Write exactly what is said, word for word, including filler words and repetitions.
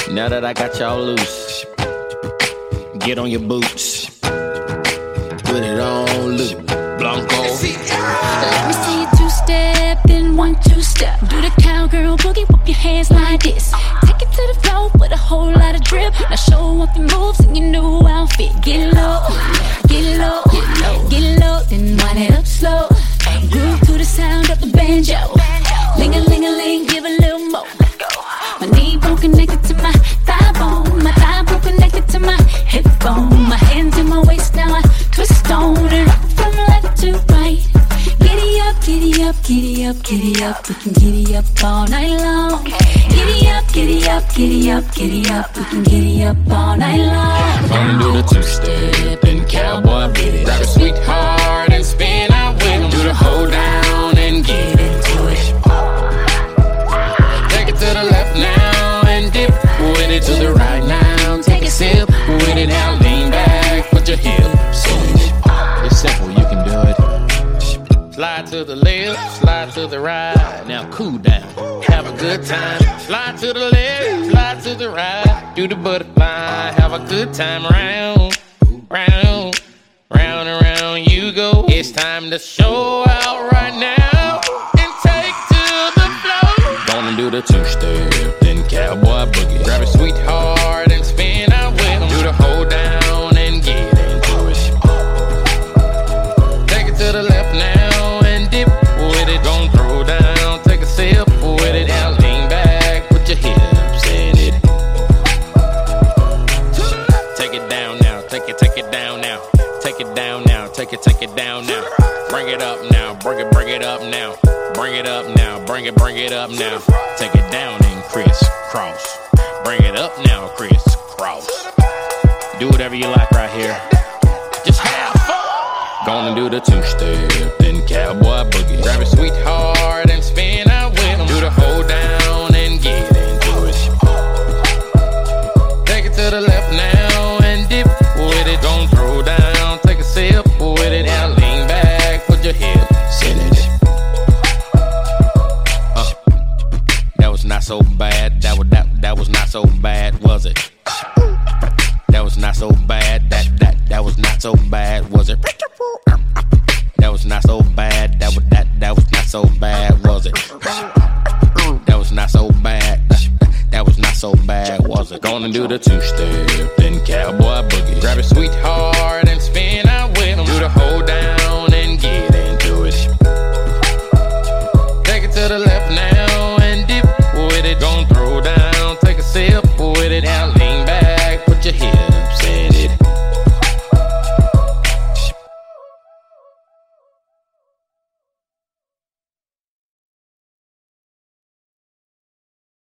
Now that I got y'all loose, get on your boots, put it on loop, Blanco. Let me see you two-step, then one, two-step. Do the cowgirl boogie, whip your hands like this. Take it to the floor with a whole lot of drip. Now show off your moves in your new outfit. Get low, get low, get low, get low, then wind it up slow. Groove to the sound of the banjo. Ling-a-ling-a-ling, give a little more. My knee bone connected to my thigh bone. My thigh bone connected to my hip bone. My hands in my waist, now I twist on and rock from left to right. Giddy up, giddy up, giddy up, giddy up. We can giddy up all night long. Giddy up, giddy up, giddy up, giddy up. We can giddy up all night long. Wanna do the two-step and cowboy beat it. Grab a sweetheart and spin out with him. Do the hold down and get into it. Take it to the left now and dip with it to the right now. Take a sip with it now. Lean back, put your hips in it. It's simple, you can do it. Slide to the left, slide to the right. Now cool down, have a good time. Slide to the left, slide to the right. Do the butterfly, have a good time. Round, round, round and round you go. It's time to show out right now and take to the floor. Gonna do the two-step, then cowboy boogie. Grab a sweetheart and spin out with him. Do the hold down and get into it. Take it to the left now and dip with it. Don't throw down, take a sip with it. Now lean back, put your hips in it. Take it down now, take it, take it down now. Take it down now, take it, take it down now. Bring it up now, bring it, bring it up now. Bring it up now, bring it, bring it up now. Take it down and crisscross. Bring it up now, crisscross. Do whatever you like right here. Just have fun. Gonna do the two-step, then cowboy boogie. Grab a sweetheart and spin out with him. Do the hold down and get into it. Take it to the left now and dip with it. Don't throw down, take a sip with it. Now lean back, put your hips in it. Uh, that was not so bad. That was that that was not so bad, was it? That was not so bad. That that that was not so bad, was it? That was not so bad. That was that that was not so bad, was it? That was not so bad. That was not so bad, was it? Gonna do the two-step, then cowboy boogie. Grab a sweetheart and spin out with him. Do the hold down and get into it. Take it to the left now